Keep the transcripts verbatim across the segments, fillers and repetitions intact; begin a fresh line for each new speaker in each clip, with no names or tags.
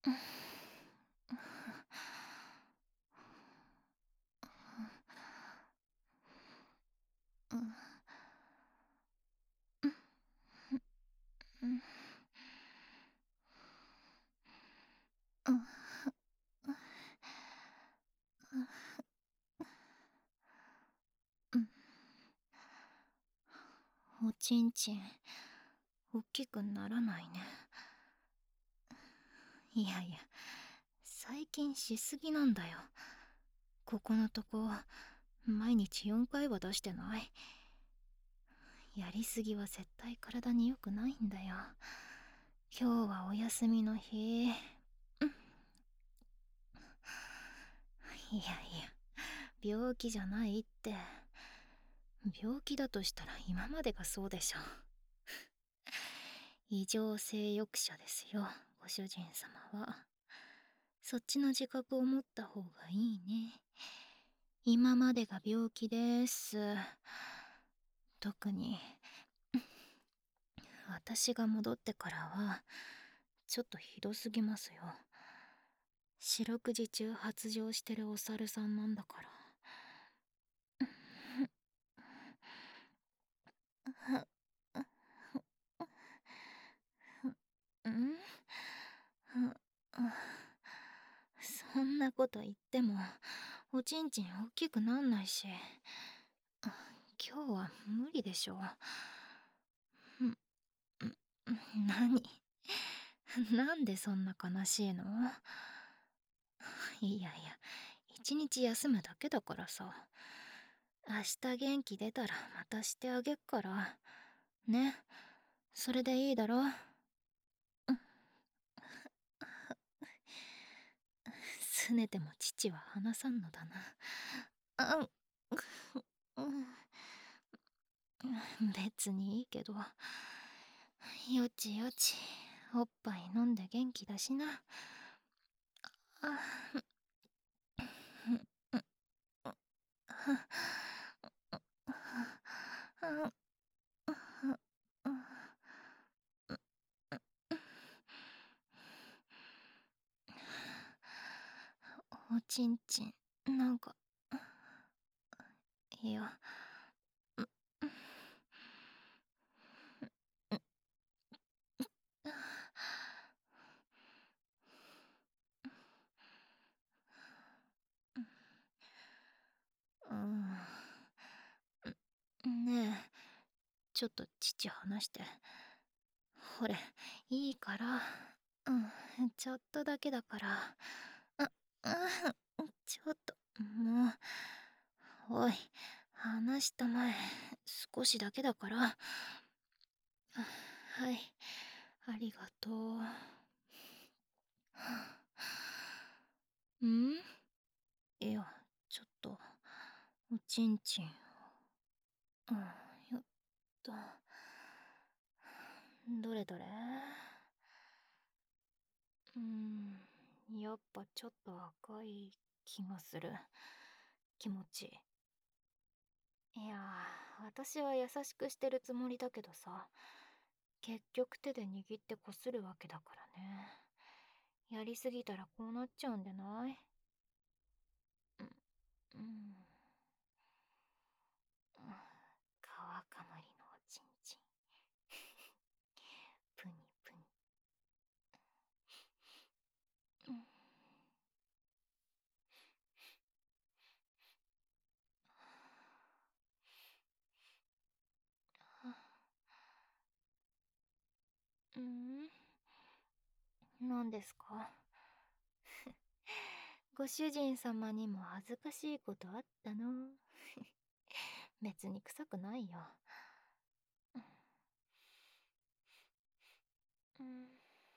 おちんちん大きくならないね。いやいや、最近しすぎなんだよ。ここのとこ毎日よんかいは出してない。やりすぎは絶対体に良くないんだよ。今日はお休みの日。いやいや、病気じゃないって。病気だとしたら今までがそうでしょ。異常性欲者ですよ、ご主人様は。そっちの自覚を持った方がいいね。今までが病気です。特に私が戻ってからはちょっとひどすぎますよ。四六時中発情してるお猿さんなんだから。んそんなこと言ってもおちんちん大きくなんないし、今日は無理でしょ。何なんでそんな悲しいの？いやいや、一日休むだけだからさ。明日元気出たらまたしてあげっからね。それでいいだろ。すねても父は離さんのだな。あ別にいいけど。よちよち、おっぱい飲んで元気だしな。おちんちんなんか、いや、うん、ねえ、ちょっと父離して。ほれ、いいから。うん、ちょっとだけだから。あ、あ、ちょっと、もう。おい、離したまえ。少しだけだから。はい、ありがとう。ん？いや、ちょっと、おちんちん。うん、よっと。どれどれ？うーん、やっぱちょっと赤い気がする。気持ち。いやー、私は優しくしてるつもりだけどさ、結局手で握ってこするわけだからね。やりすぎたらこうなっちゃうんでない？うん、うん。川かまりのおちんちん。プニプニ。うん、うん、何ですか？ご主人様にも恥ずかしいことあったの？別に臭くないよ。うん、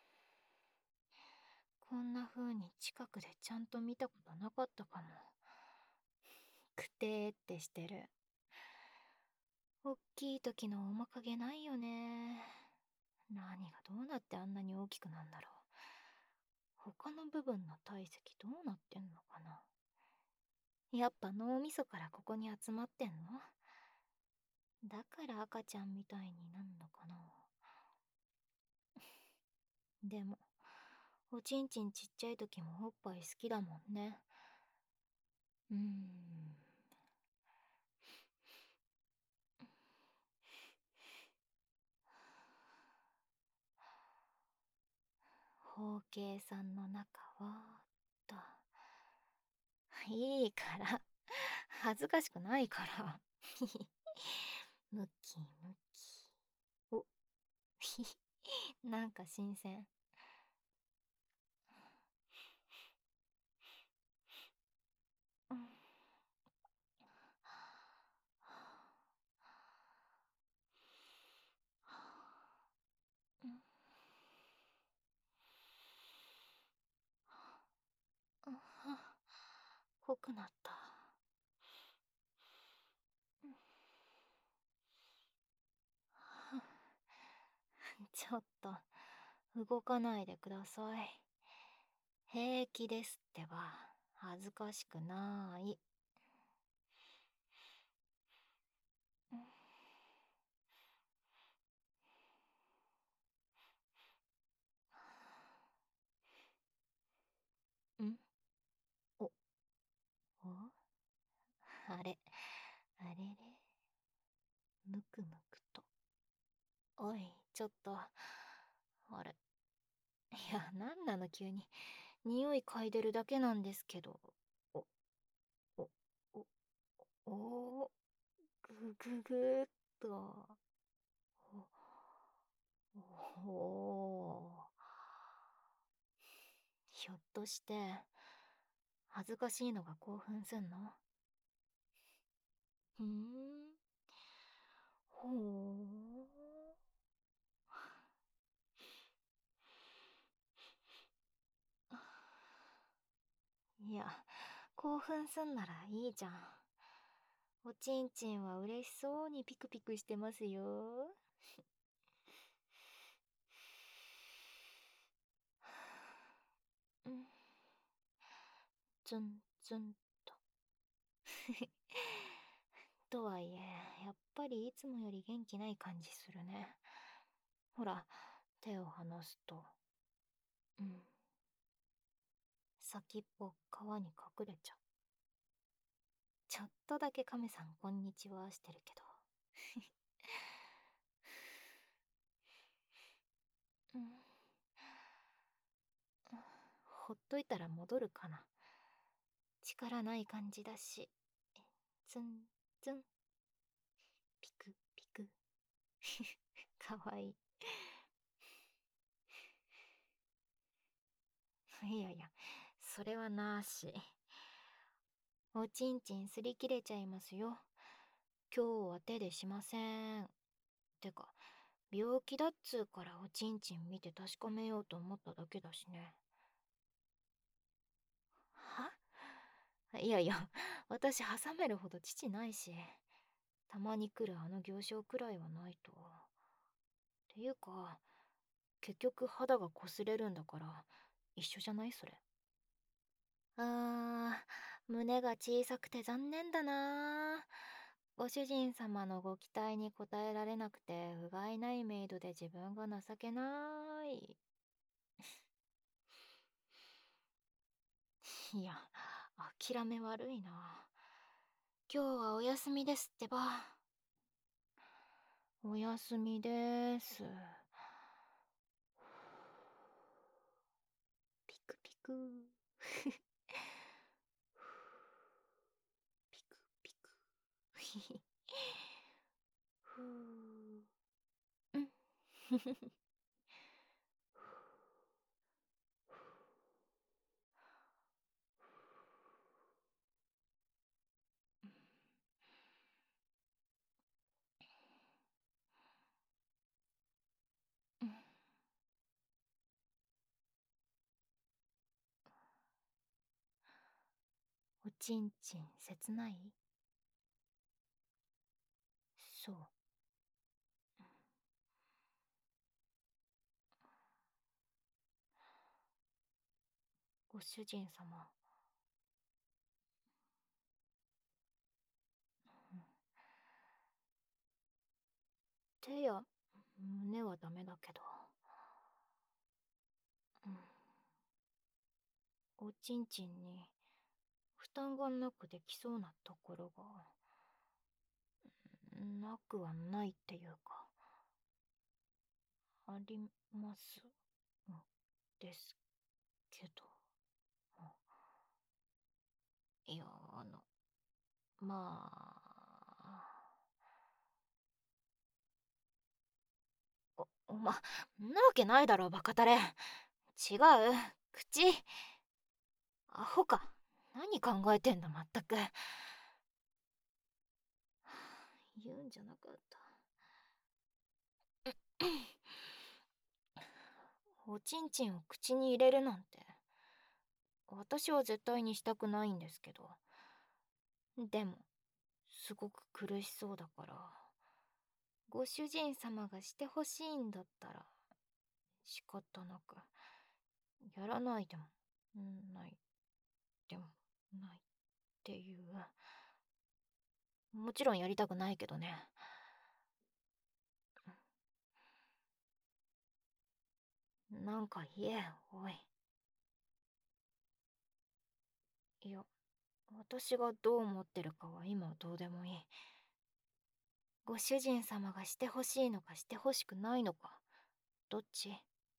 こんな風に近くでちゃんと見たことなかったかも。くてーってしてる。おっきい時の面影ないよね。何がどうなってあんなに大きくなんだろう。他の部分の体積どうなってんのかな。やっぱ脳みそからここに集まってんの？だから赤ちゃんみたいになんのかな。でもおちんちんちっちゃい時もおっぱい好きだもんね。うーん。包茎さんの中はと。いいから恥ずかしくないからムキムキ。おなんか新鮮。うん。濃くなった。ちょっと動かないでください。平気ですってば。恥ずかしくない。んお、おあれ、あれれ、むくむくと。おい、ちょっと。あれ。いや、なんなの急に。匂い嗅いでるだけなんですけど。お、お、お、お、ぐぐぐーっと。お、お、ひょっとして、恥ずかしいのが興奮すんの？ふーん。ほー。いや、興奮すんならいいじゃん。おちんちんは嬉しそうにピクピクしてますよ。うん。ツンツンと。とはいえ、やっぱりいつもより元気ない感じするね。ほら、手を離すと。うん。先っぽ川に隠れちゃう。ちょっとだけ亀さんこんにちはしてるけど。うん。ほっといたら戻るかな。力ない感じだし。ツンツン。ピクピク。かわいい。いやいや、それはなし。おちんちんすり切れちゃいますよ。今日は手でしません。てか、病気だっつうからおちんちん見て確かめようと思っただけだしね。はいやいや、私挟めるほど父ないし、たまに来るあの行商くらいはないと。ていうか、結局肌が擦れるんだから、一緒じゃないそれ。あー、胸が小さくて残念だな。ご主人様のご期待に応えられなくて、不甲斐ないメイドで自分が情けない。いや、諦め悪いな。今日はお休みですってば。お休みです。ピクピク。ピクピク。ふう。うん。おちんちん切ない？そう。ご主人様。手や胸はダメだけど。うん。 おちんちんに負担がなくできそうなところがなくはないっていうか、ありますですけど。いや、あの、まあ、お、おま、んなわけないだろ、バカタレ。違う、口。アホか。何考えてんだ、まったく。言うんじゃなかった。おちんちんを口に入れるなんて、私は絶対にしたくないんですけど。でも、すごく苦しそうだから、ご主人様がしてほしいんだったら、仕方なく、やらないでも、ない、でも、ないっていう。もちろんやりたくないけどね。なんか言え、おい。いや、私がどう思ってるかは今はどうでもいい。ご主人様がしてほしいのかしてほしくないのか、どっち？い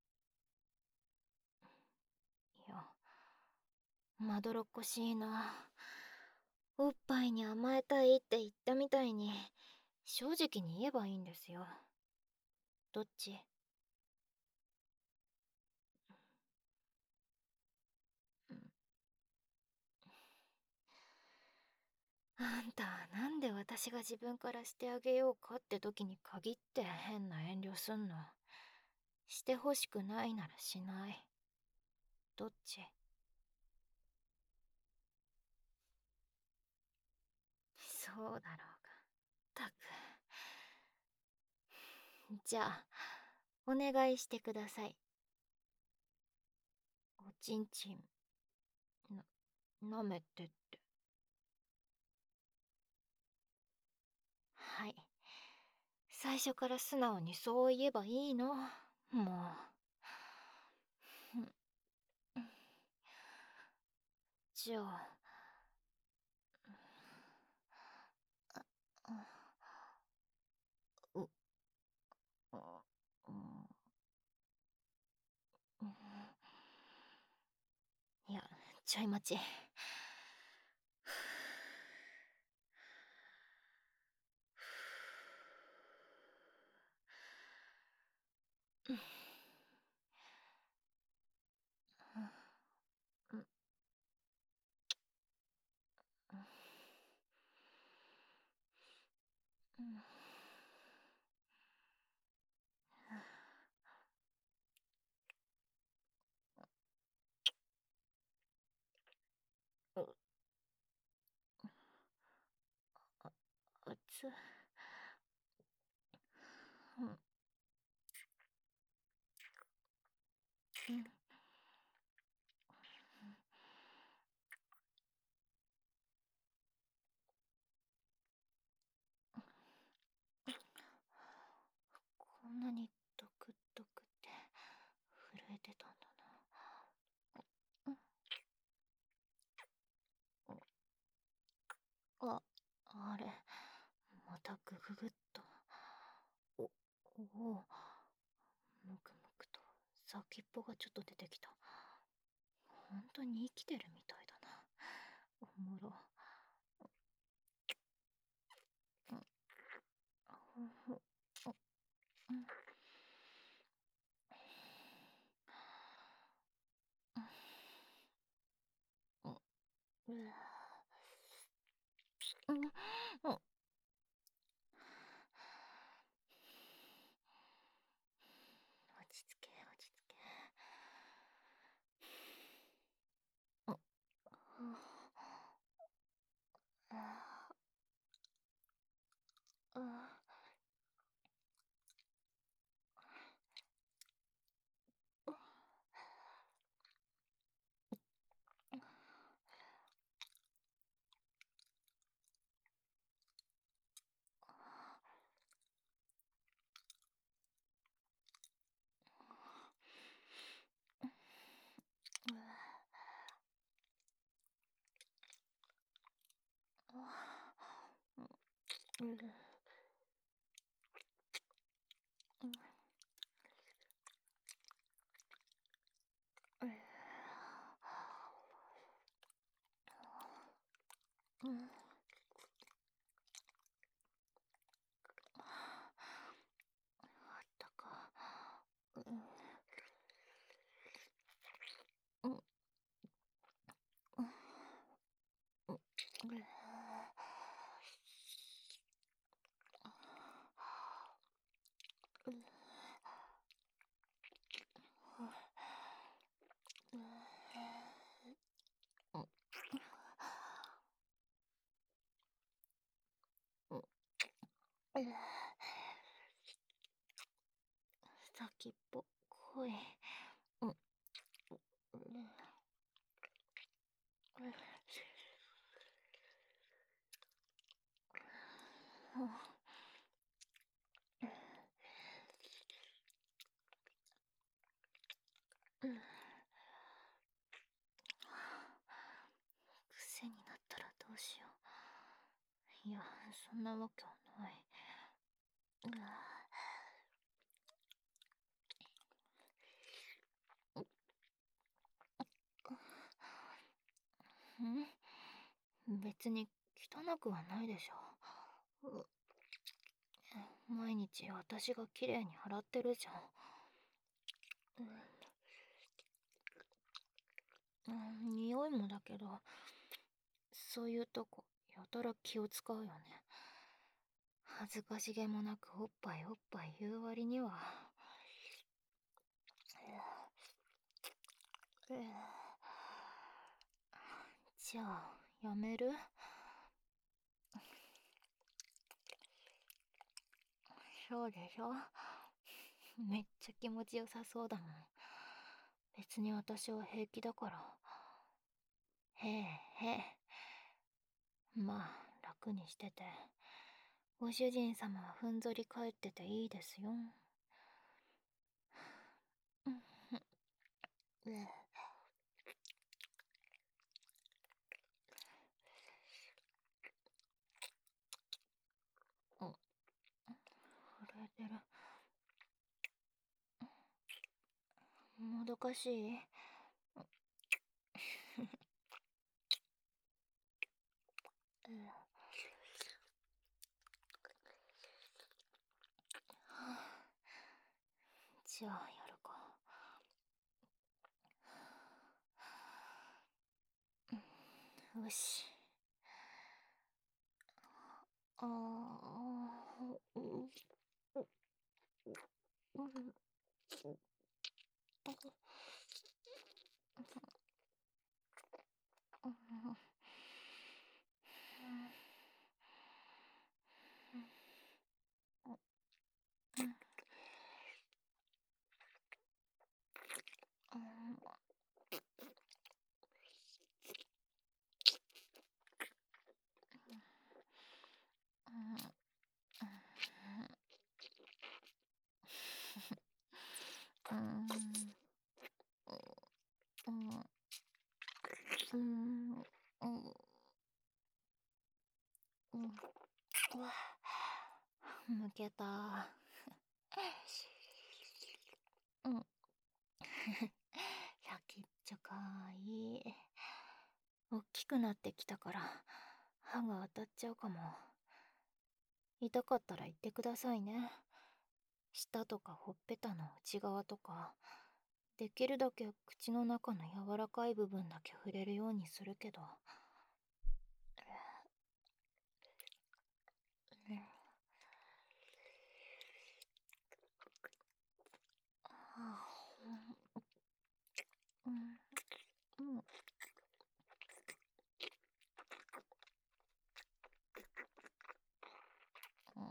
や、まどろっこしいな。おっぱいに甘えたいって言ったみたいに、正直に言えばいいんですよ。どっち？あんた、なんで私が自分からしてあげようかって時に限って変な遠慮すんの？してほしくないならしない。どっち？そうだろうが。たく。じゃあ、お願いしてください。おちんちん、な、舐めてって。はい。最初から素直にそう言えばいいの。もう。じゃあ、う、う、いや、ちょい待ち。あつ。うん。こんなにドクドクって震えてたんだな。あ、あれ、またグググッと。お、おお、むくむくと先っぽがちょっと出てきた。本当に生きてるみたいだな。おもろ。うん。うん。落ち着け、落ち着け。あ、あ、あ、 うん。うん。あったか。うん。うん。うん。うん。うん。先っぽ濃い。うん。うん。癖になったらどうしよう。いや、そんなわけはない。ん別に汚くはないでしょ。う毎日私がきれいに洗ってるじゃん。うん、匂いもだけど、そういうとこやたら気を使うよね。恥ずかしげもなくおっぱいおっぱい言う割には。じゃあやめる？そうでしょ。めっちゃ気持ちよさそうだもん。別に私は平気だから。へえへえ。まあ楽にしてて、ご主人様はふんぞり返ってていいですよ。うん。うん。震えてる。もどかしい？じゃあやるか。よし。ああ、うん。うん。うん。うん。うん。うん。うん。うわ、抜けた。うん。先っちょかわいい。おっきくなってきたから歯が当たっちゃうかも。痛かったら言ってくださいね。舌とかほっぺたの内側とか、できるだけ口の中の柔らかい部分だけ触れるようにするけど。うん。あ、うん。うん。うん。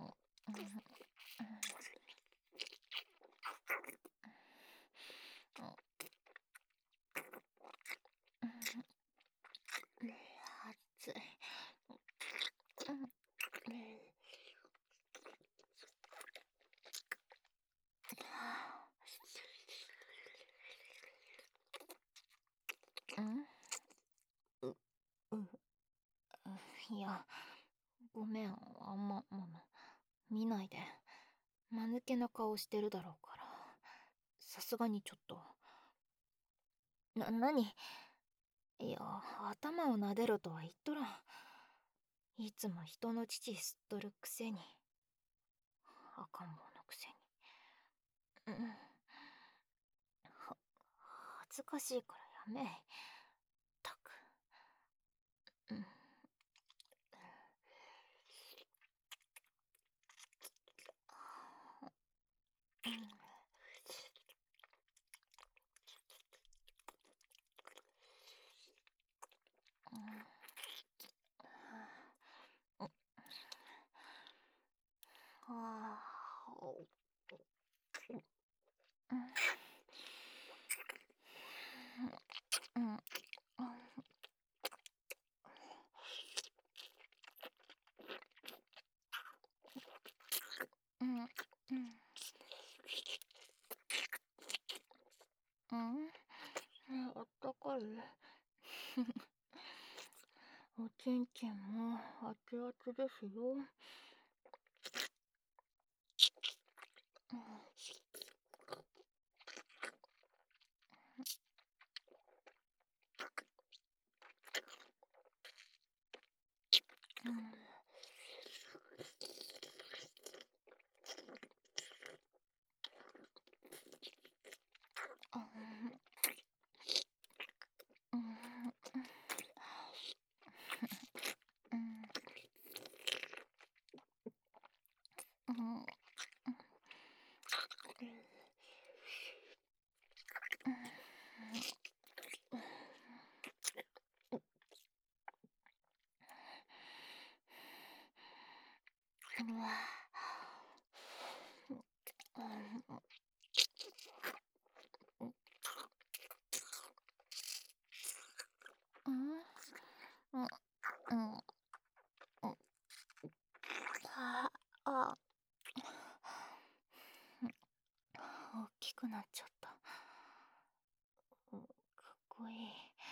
熱い。うん。うん。いや、 ごめん、あんま、もの、見ないで。間抜けな顔してるだろうから。さすがにちょっと。な、なに？いや、頭を撫でろとは言っとらん。いつも人の乳吸っとるくせに。赤ん坊のくせに。うん。は、恥ずかしいからやめ。ったく。うん。あうん。うん。うん。うん。あったかい。おちんちんも熱々ですよ。うん。あ、うん。うん。うん。うわ。うん。うん。うん。ああ。大きくなっちゃった。かっこいい。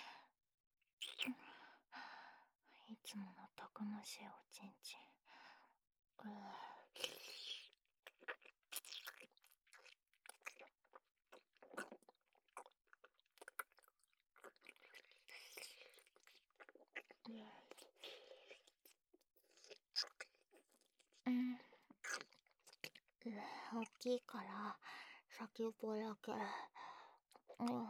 いつものたくましいおちんちん。うん。大きいから先っぽだけ。うん。うん。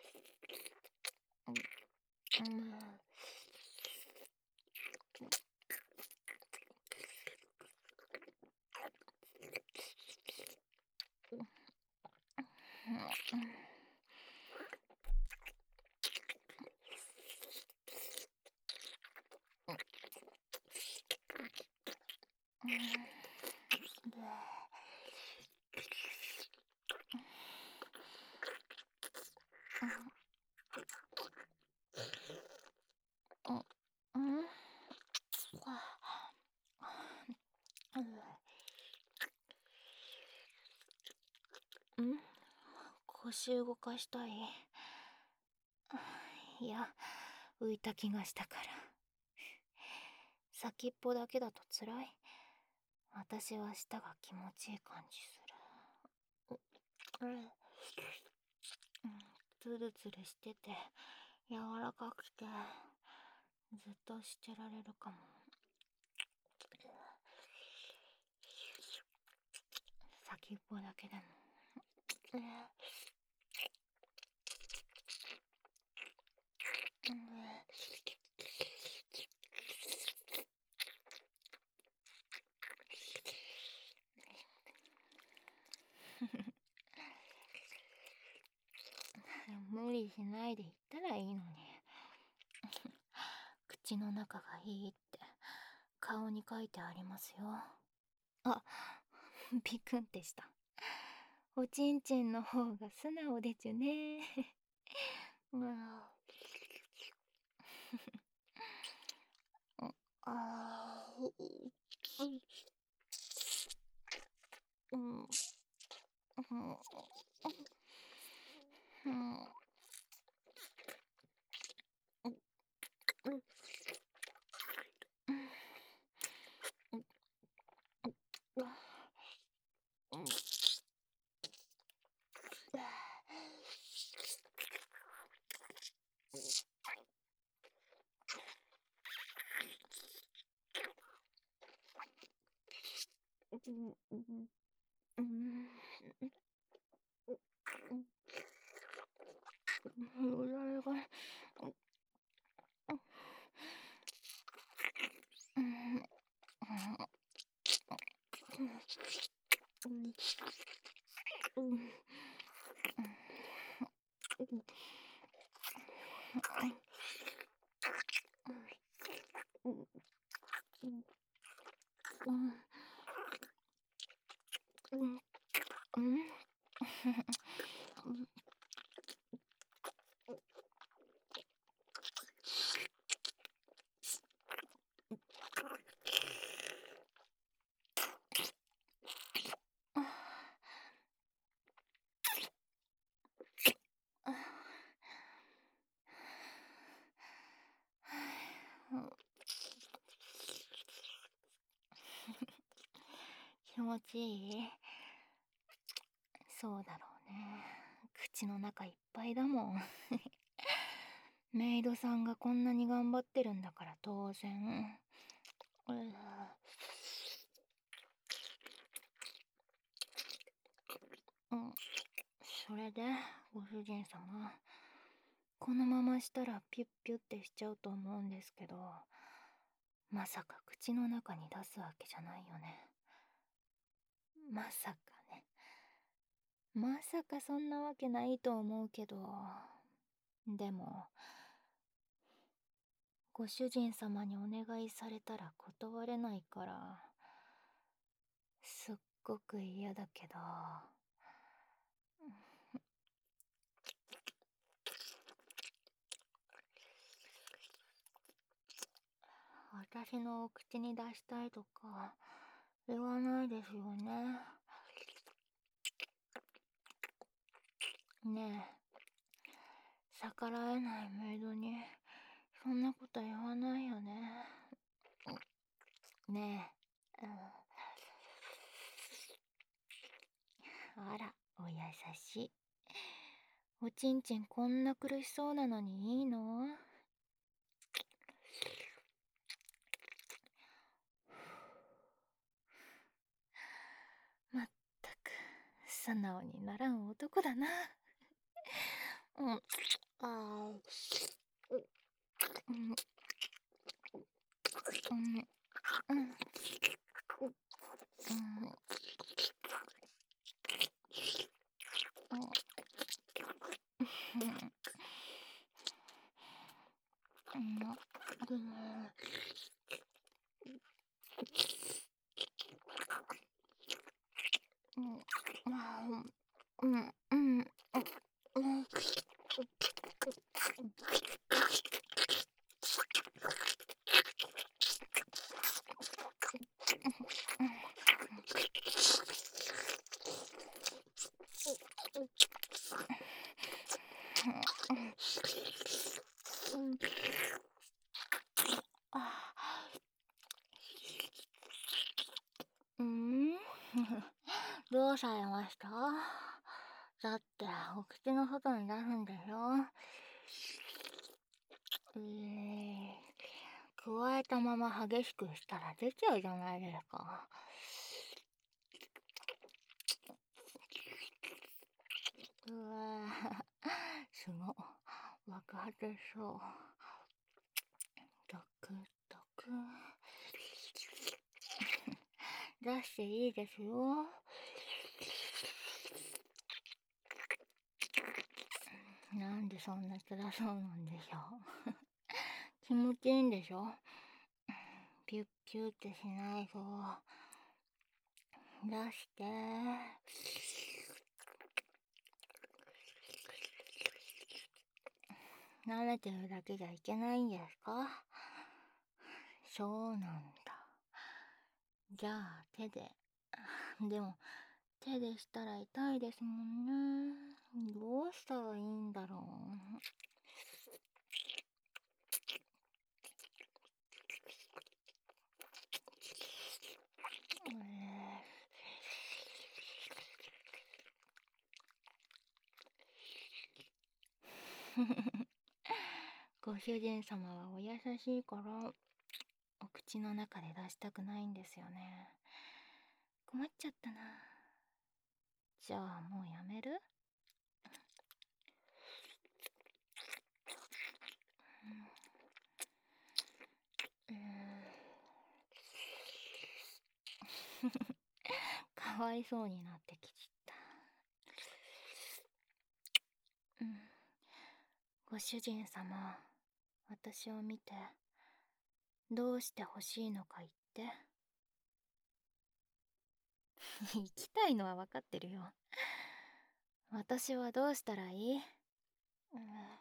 うん。うん。腰動かしたい。いや、浮いた気がしたから。先っぽだけだと辛い。私は舌が気持ちいい感じする。うん。ツルツルしてて柔らかくてずっとしてられるかも。先っぽだけでも。無理しないで言ったらいいのに。口の中がいいって顔に書いてありますよ。あ、ビクンってした。おちんちんの方が素直でちゅね。うん。あー、うん。うん。うん。うん。 よだれが。気持ちいい？そうだろうね。口の中いっぱいだもん。メイドさんがこんなに頑張ってるんだから当然。うん、それでご主人様、このまましたらピュッピュってしちゃうと思うんですけど、まさか口の中に出すわけじゃないよね。まさかね。まさかそんなわけないと思うけど、でもご主人様にお願いされたら断れないから、すっごく嫌だけど。私のお口に出したいとか言わないですよね。ねえ、逆らえないメイドにそんなこと言わないよね。ねえ、うん、あら、お優しい。おちんちんこんな苦しそうなのにいいの？まったく素直にならん男だな。うん、ああ、うん、うん、うん、うん、うん、うん、うん、うん、うん、どうされました？だってお口の外に出すんでしょ？えー、加えたまま激しくしたら出ちゃうじゃないですか。うわぁ、すご、爆発しそう。ドクドク。出していいですよ。なんでそんな辛そうなんでしょう。気持ちいいんでしょ？ピュッピュってしないと。出して。舐めてるだけじゃいけないんですか？そうなんだ。じゃあ手で。でも手でしたら痛いですもんね。どうしたらいいんだろう。 ご主人様はお優しいからお口の中で出したくないんですよね。困っちゃったな。じゃあもうやめる？うーんかわいそうになってきちった。うん。ご主人様、私を見てどうして欲しいのか言って。行きたいのは分かってるよ。私はどうしたらいい？うん、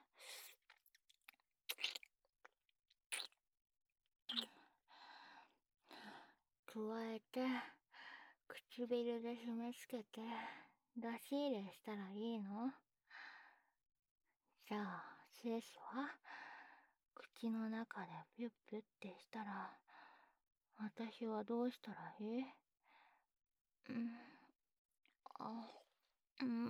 加えて唇で締め付けて出し入れしたらいいの？じゃあ精子は口の中でピュッピュッてしたら私はどうしたらいい？うん、あ、うん、うん、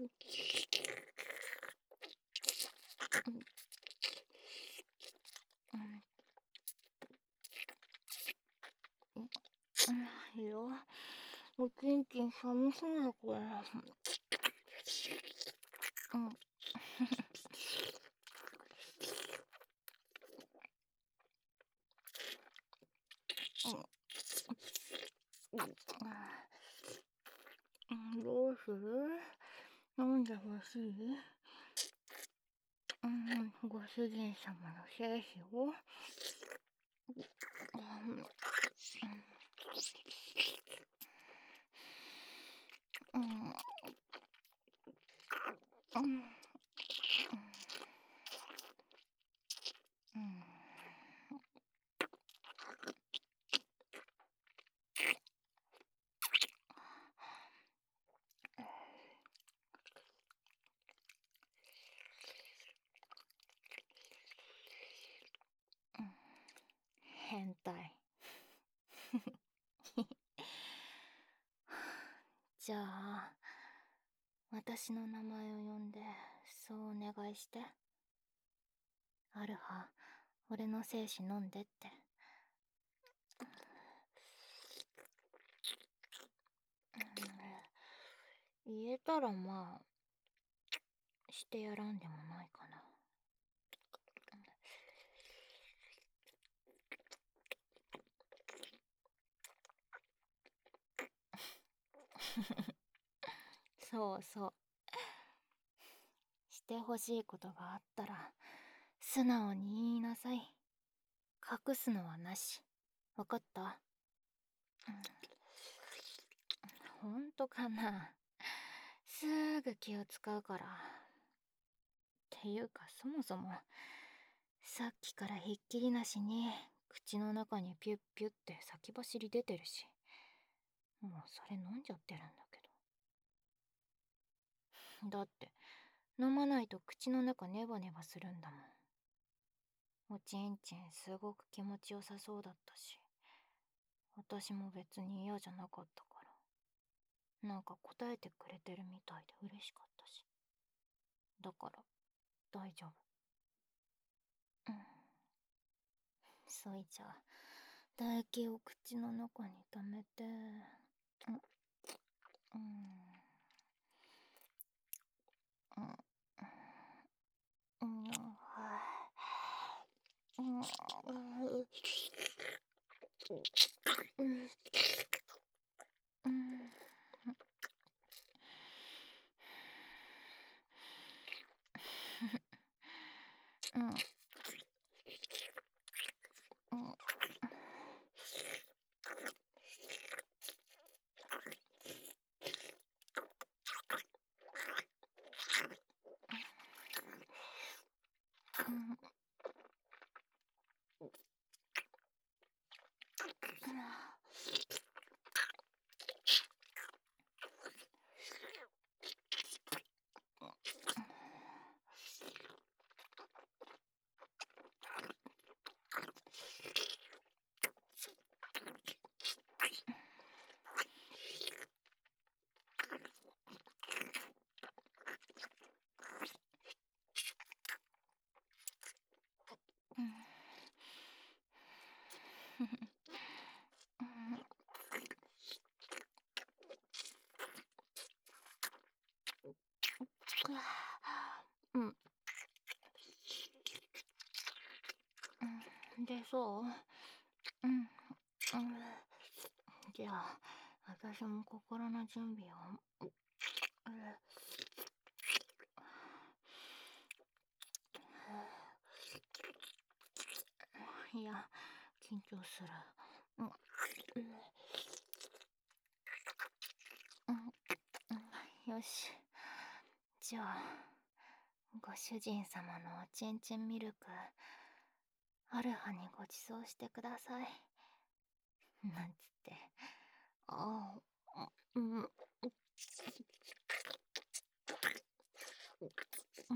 うん、いいよ。おちんちん寒そうだこれ。うん。どうする？飲んでほしい？うん、ご主人様の精子を。うん、うん、うん、うん。変態。じゃあ私の名前を呼んでそうお願いして。アルハ、俺の精子飲んでって。言えたらまあしてやらんでもないかな。そうそう。してほしいことがあったら素直に言いなさい。隠すのはなし。わかった？うん、ほんとかな。すぐ気を使うから。っていうかそもそもさっきからひっきりなしに口の中にピュッピュッって先走り出てるし、もうそれ飲んじゃってるんだけど。だって飲まないと口の中ネバネバするんだもん。おちんちんすごく気持ちよさそうだったし、私も別に嫌じゃなかったから、なんか答えてくれてるみたいで嬉しかったし。だから大丈夫。うん。そいじゃあ唾液を口の中に溜めて、うん、うん、うん、うん、うん、うん、うん、うん、 うん。で、そううん。うん。じゃあ、私も心の準備を。いや、緊張する。うん。うん。よし。じゃあ、ご主人様のおちんちんミルク、アルファにご馳走してください。なんつって。ああ、うん。うん。うん。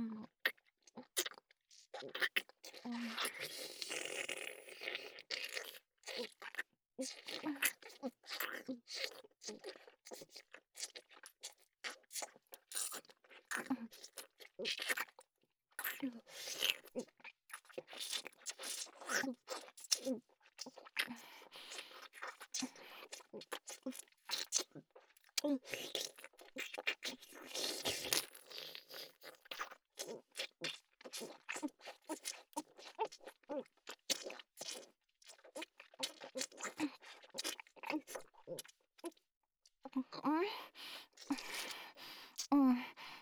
うん。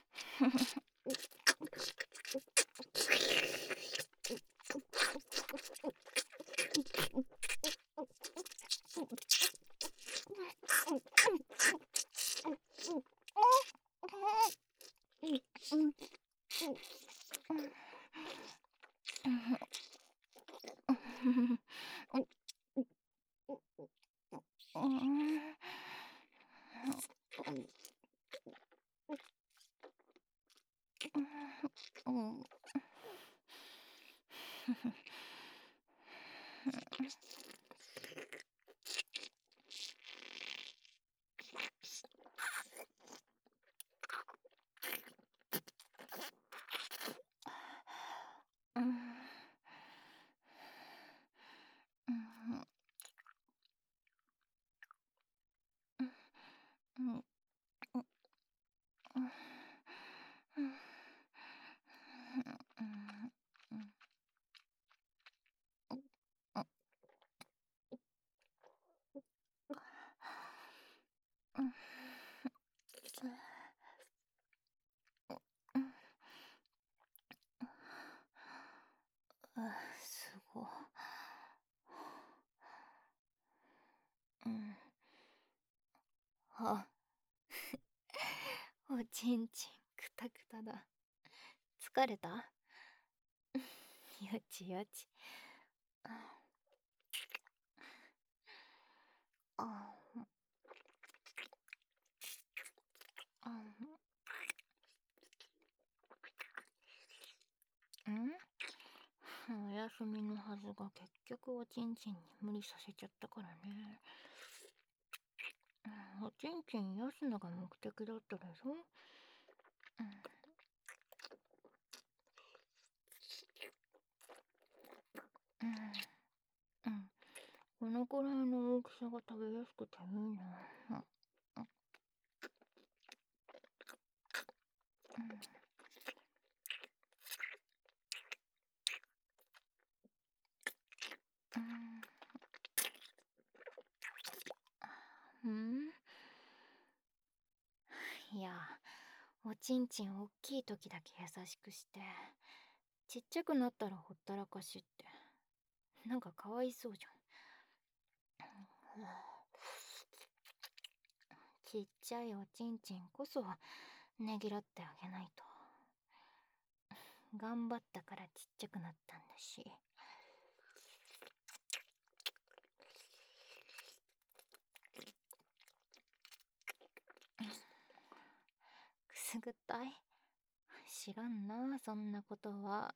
すご。うん。あ、おちんちんくたくただ。疲れた？よちよち。あ、あ、ん？お休みのはずが結局おちんちんに無理させちゃったからね。おちんちん癒すのが目的だったでしょ。うん。うん。このくらいの大きさが食べやすくていいな。うん。うん。いや、おちんちんおっきい時だけ優しくして、ちっちゃくなったらほったらかしって、なんかかわいそうじゃん。ちっちゃいおちんちんこそねぎらってあげないと。頑張ったからちっちゃくなったんだし。くすぐったい？知らんな、そんなことは。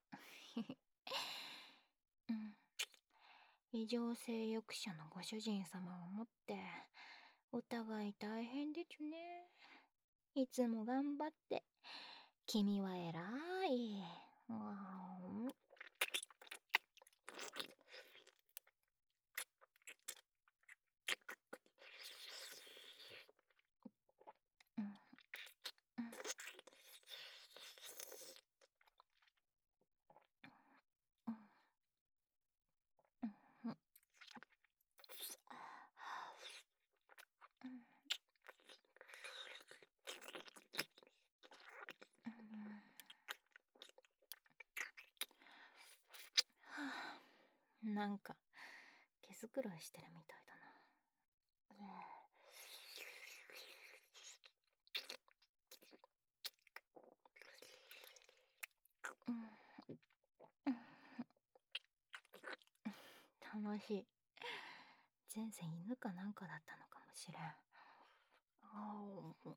うん。異常性欲者のご主人様をもって、お互い大変でちゅね。いつも頑張って。君は偉い。うん。 なんか毛づくろいしてるみたいだな。うん、楽しい。前世犬かなんかだったのかもしれん。あー